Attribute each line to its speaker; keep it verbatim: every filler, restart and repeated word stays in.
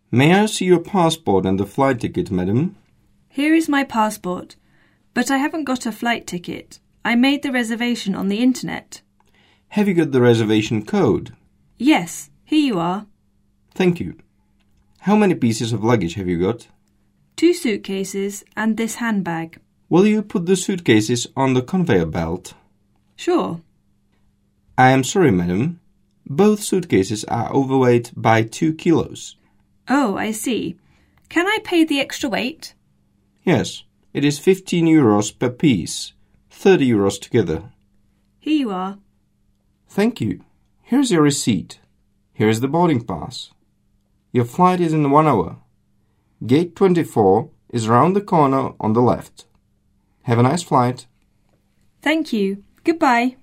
Speaker 1: May I see your passport and the flight ticket, madam?
Speaker 2: Here is my passport, but I haven't got a flight ticket. I made the reservation on the internet.
Speaker 1: Have you got the reservation code?
Speaker 2: Yes, here you are.
Speaker 1: Thank you. How many pieces of luggage have you got?
Speaker 2: Two suitcases and this handbag.
Speaker 1: Will you put the suitcases on the conveyor belt?
Speaker 2: Sure.
Speaker 1: I am sorry, madam. Both suitcases are overweight by two kilos.
Speaker 2: Oh, I see. Can I pay the extra weight?
Speaker 1: Yes, it is fifteen euros per piece, thirty euros together.
Speaker 2: Here you are.
Speaker 1: Thank you. Here's your receipt. Here's the boarding pass. Your flight is in one hour. Gate twenty-four is round the corner on the left. Have a nice flight.
Speaker 2: Thank you. Goodbye.